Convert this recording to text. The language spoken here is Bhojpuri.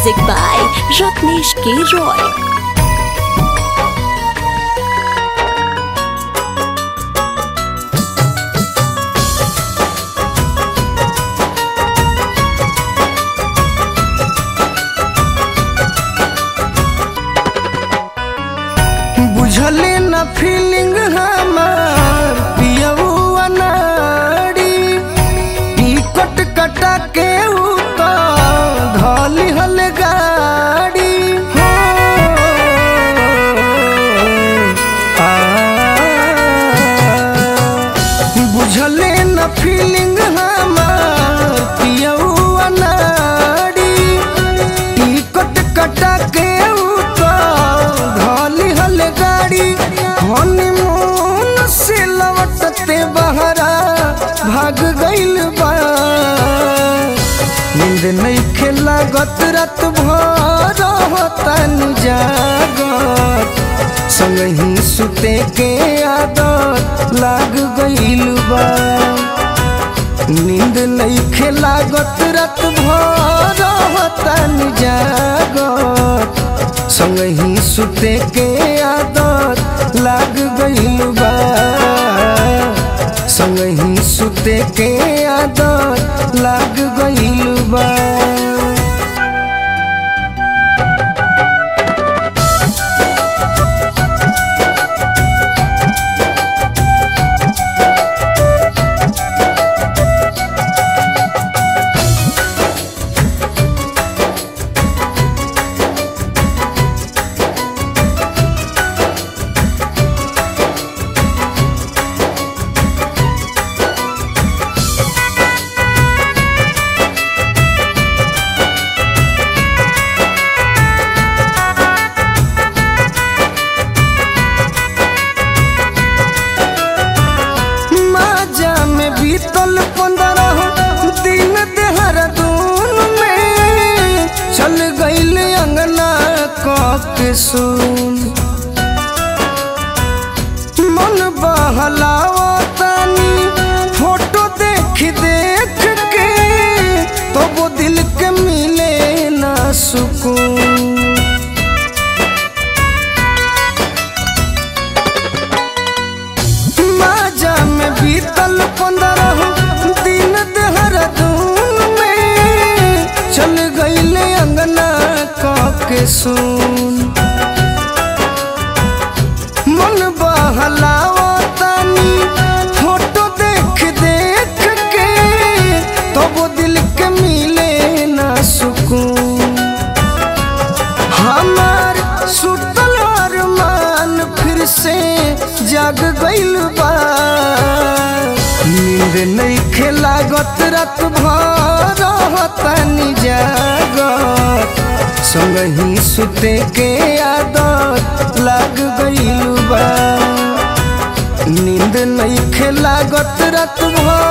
Music by Ratnesh K. Roy. बुझले न फीलिंग हमार पियऊ अनाड़ी टिकट कटा के उता धली हल गाड़ी हो बुझले न फीलिंग हमार पियऊ अनाड़ी टिकट कटा के उता धली हल गाड़ी हनीमून से लौटते बहरा भाग गइल बा नींद नइखे लागत रात भर तनी जागत संगही सुते के आदत लाग गइल बा नींद नइखे लागत रात भर तनी जागत संगही सुते के आदत लाग गइल बा संगही सुते के आदत लाग गइल बा। बीतल 15 दिन देहरादून में चल गइल अंगना के सुन मन बहलावतानी फोटो देख देख के तो वो दिल के मिले ना सुकून माजा में बीतल 15 दिन देहरादून में चल गइल अंगना के सुन मन बहलावतानी फोटो देख देख के तो वो दिल के मिले ना सुकून हमार सुतल अरमान फिर से जाग गइल बा नींद नइखे लागत रात भर तनी जागत संगही सुते के आदत लाग गइल बा नींद नइखे लागत रात भर